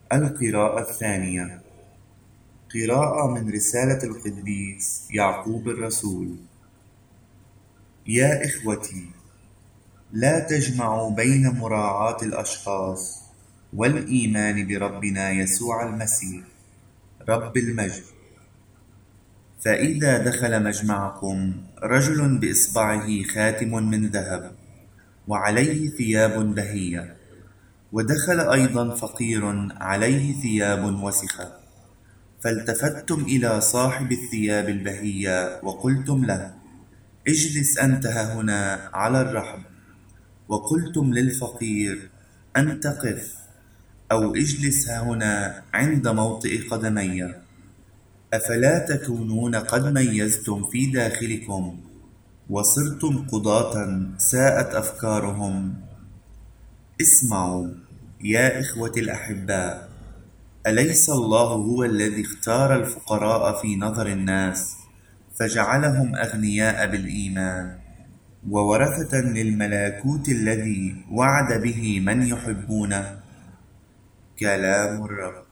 القراءة الثانية. قراءة من رسالة القديس يعقوب الرسول. يا إخوتي، لا تجمعوا بين مراعاة الأشخاص والإيمان بربنا يسوع المسيح رب المجد. فإذا دخل مجمعكم رجل بإصبعه خاتم من ذهب وعليه ثياب بهية، ودخل أيضا فقير عليه ثياب وسخة، فالتفتم إلى صاحب الثياب البهية وقلتم له: اجلس أنت هنا على الرحب. وقلتم للفقير: أنت قف، أو اجلس هنا عند موطئ قدمي. أفلا تكونون قد ميزتم في داخلكم وصرتم قضاة ساءت أفكارهم؟ اسمعوا يا إخوتي الأحباء، أليس الله هو الذي اختار الفقراء في نظر الناس فجعلهم أغنياء بالإيمان وورثة للملكوت الذي وعد به من يحبونه؟ كلام الرب.